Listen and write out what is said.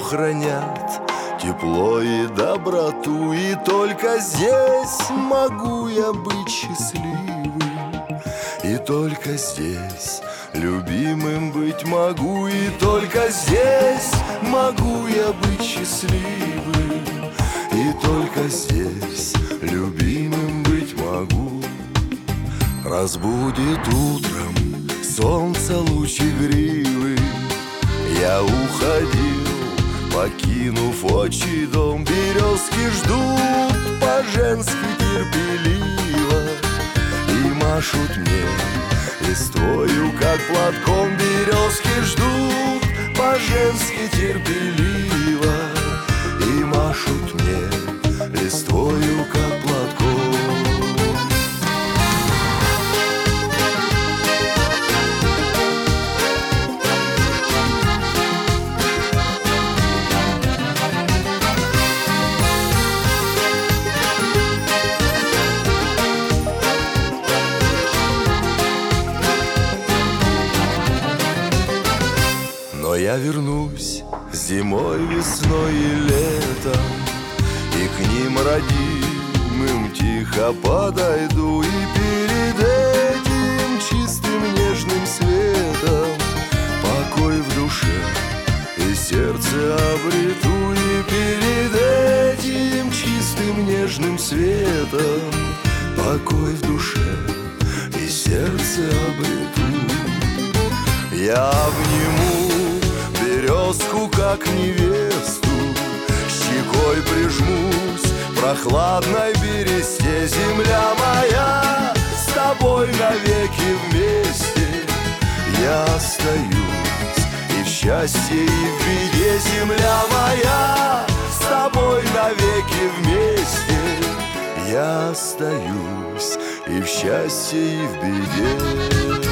хранят тепло и доброту. И только здесь могу я быть счастливым, и только здесь любимым быть могу. И только здесь могу я быть счастливым, и только здесь любимым быть могу. Разбудит утром солнце луч игривый, я уходил, покинув отчий дом. Березки ждут по-женски терпеливо и машут мне листвою, как платком. Березки ждут по-женски терпеливо и машут мне листвою, как платком. Но я вернусь зимой, весной и летом, и к ним родимым тихо подойду. И перед этим чистым нежным светом покой в душе и сердце обрету. И перед этим чистым нежным светом покой в душе и сердце обрету. Я обниму березку, как невесту, щекой прижмусь к прохладной бересте. Земля моя, с тобой навеки вместе я остаюсь и в счастье, и в беде. Земля моя, с тобой навеки вместе я остаюсь и в счастье, и в беде.